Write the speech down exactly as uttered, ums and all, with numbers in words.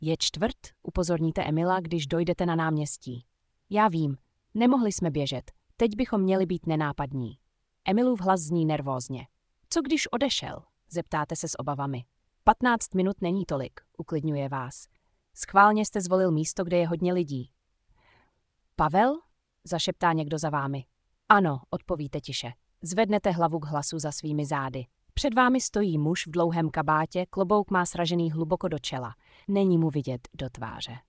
Je čtvrt, upozorníte Emila, když dojdete na náměstí. Já vím, nemohli jsme běžet, teď bychom měli být nenápadní. Emilův hlas zní nervózně. Co když odešel? Zeptáte se s obavami. Patnáct minut není tolik, uklidňuje vás. Schválně jste zvolil místo, kde je hodně lidí. Pavel? Zašeptá někdo za vámi. Ano, odpovíte tiše. Zvednete hlavu k hlasu za svými zády. Před vámi stojí muž v dlouhém kabátě, klobouk má sražený hluboko do čela. Není mu vidět do tváře.